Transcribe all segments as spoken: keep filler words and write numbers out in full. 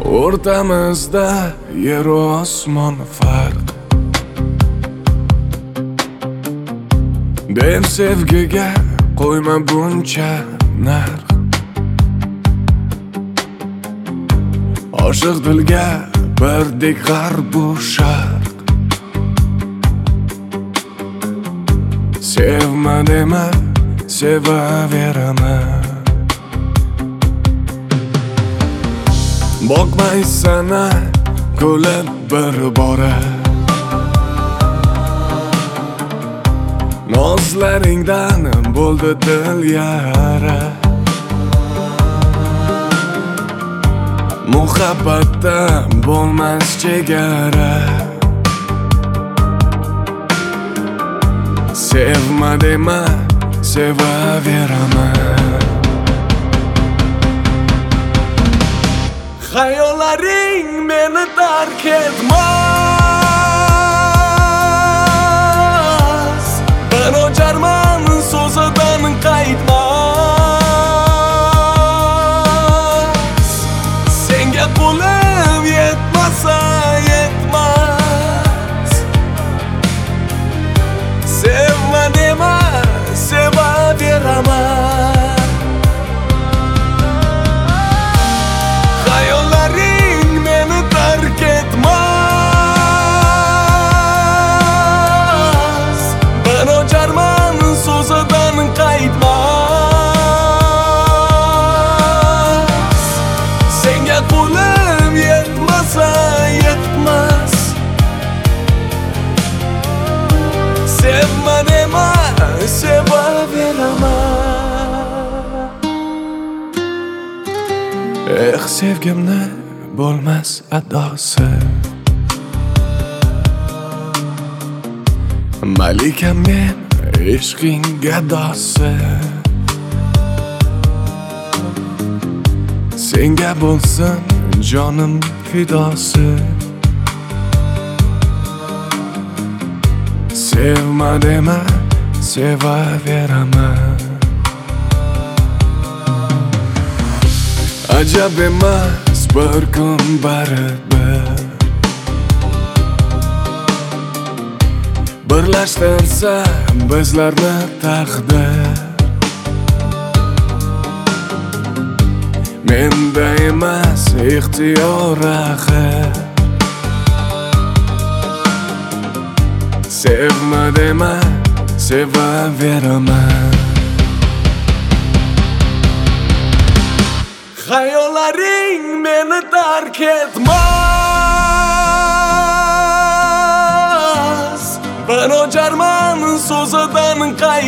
O'rtamizda yer osmon farq. Deb sevgiga qo'yma buncha narx. Oshiq dilga birdek g'arb u sharq. Sevma dema, sevaveraman. Boqmaysan kulib bir bora. Nozlaringdan bo'ldi dil yara. Muhabbatda bo'lmas chegara. Sevma dema, sevaveraman. Hayollaring meni tark etmas. Ben ocharman so'zidan qaytmas. Senga qo'lim yetmasa yetmas. Sevma dema, sevaveraman. Hayollaring meni tark etmas. Ben ocharman so'zidan qaytmas. Senga qo'lim yetmasa yetmas. Sevma dema, sevaveraman. Eh sevgimni bo'lmas adosi. Malikam men ishqing gadosi. Senga bo'lsin jonim fidosi. Sevma dema, sevaveraman. Ajab emas bir kun baribir. Birlashtirsa bizlarni taqdir. Menda emas ixtiyor axir. Sevma dema, sevaveraman. Hayollaring meni tark etmas. Ben ocharman so'zidan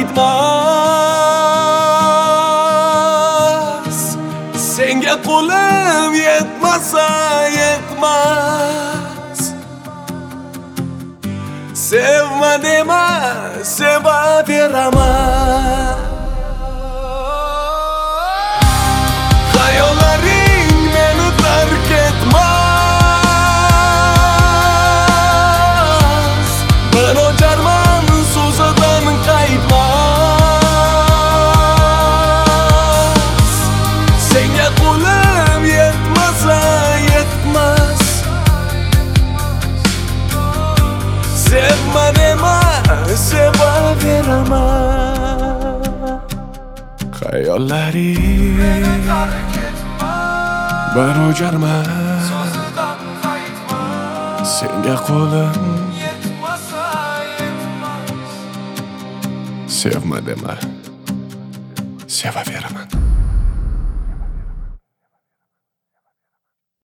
qaytmas. Senga qo'lim yetmasa yetmas. Sevma dema, sevaveraman. Hayollaring meni tark etmas. Ben ocharman so'zidan qaytmas. Senga qo'lim yetmasa yetmas. Sevma dema, sevaveraman. Hayollaring ben ocharman. Senga qo'lim sevma dema, sevaveraman.